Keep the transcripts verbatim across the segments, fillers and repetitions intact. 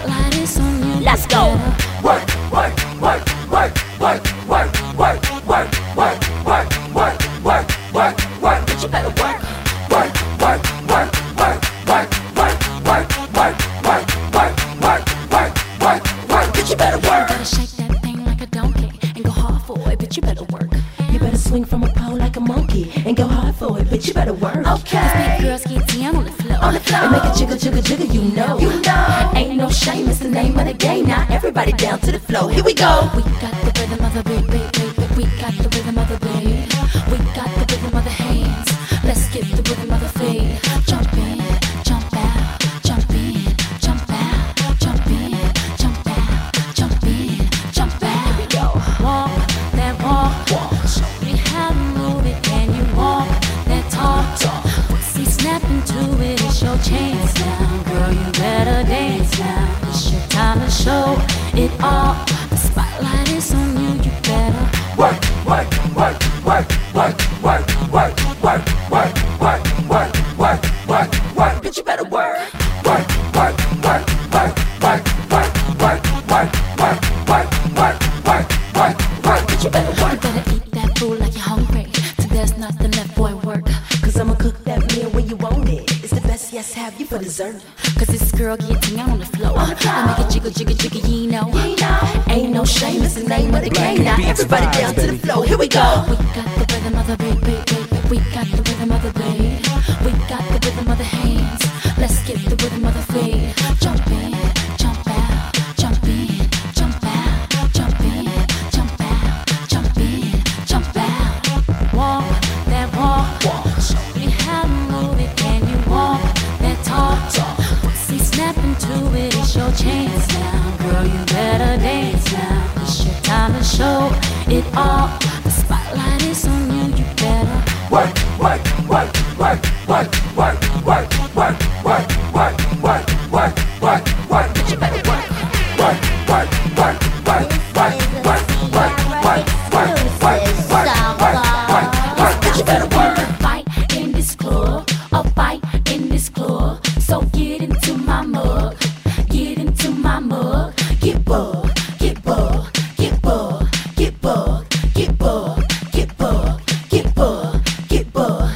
spotlight is on you. Let's go. Work, work, work, work, work, work, work, work, work, work, work, work, work, work. But you better work. Work, work, work, work, work, work, work, work, work, work, work, work, work, work. But you better work. Better shake that thing like a donkey and go hard for it, but you better work. You better swing from a pole like a monkey and go hard for it, but you better work. Cause big Okay. girls get down on the floor. On the floor. And make it jiggle, jiggle, jiggle, you know. You know. Ain't no shame, it's the name of the game. Now everybody down to the floor. Here we go. We got the rhythm of the beat, beat, beat, beat. We got the rhythm of the beat. We got the rhythm of the hands. Let's get the rhythm of the feet. Jump in, jump out, jump in, jump out, jump in, jump out, jump in, jump out. Here we go. Walk that walk, walk. Show me how to move it. Can you walk that talk, talk? Pussy snap into it. It's your chance now, girl. You better dance now. It's your time to show it all. The spotlight is on you. You better Work, work, work, work, work, work, work, work, work, work, work, work, work, work. But you better work. Work, work, work, work, work, work, work, work, work, work, work, work, work, work. But you better You work. better eat that food like you're hungry. Till there's nothing left, boy, work. Cause I'ma cook that meal when you want it. It's the best, yes, have you for dessert. Cause this girl getting out on the floor. On the floor. I make it jiggle, jiggle, jiggle, you know. You know. Ain't no shame, it's the name of the game. Now Beats everybody vibes, down to the baby. floor. Here we go. We got the rhythm of the beat, beat, beat, beat. We got the rhythm of the beat. We got the rhythm of the hands. Let's get the rhythm of the feet. Jump in, jump out, jump in, jump out, jump in, jump out, jump in, jump out. Walk that walk, walk. Show me how to move it. Can you walk that talk, talk? Pussy snap into it. It's your chance now, girl. You better dance now. It's your time to show it all. The spotlight is on you. You better Work, work, work, work, work, work, work, work, work, work, work, work, work, work. But you better work. Work, work, work, work, work, work, work, work, work, work, work, work, work, work. But you better work. fight in this club, a fight in this club. So get into my mug, get into my mug. Get bug, get bug, get bug, get bug, get bug, get bug, get bug, get bug.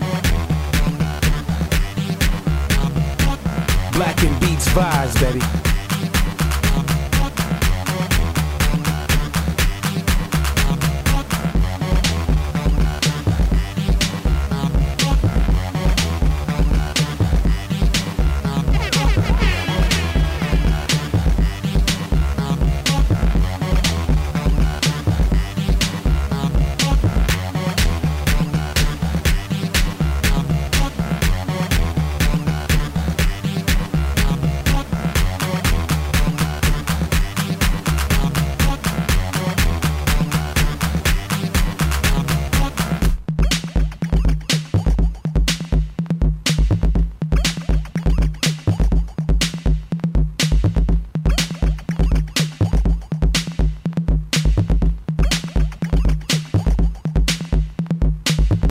Black and Beats vibes, baby.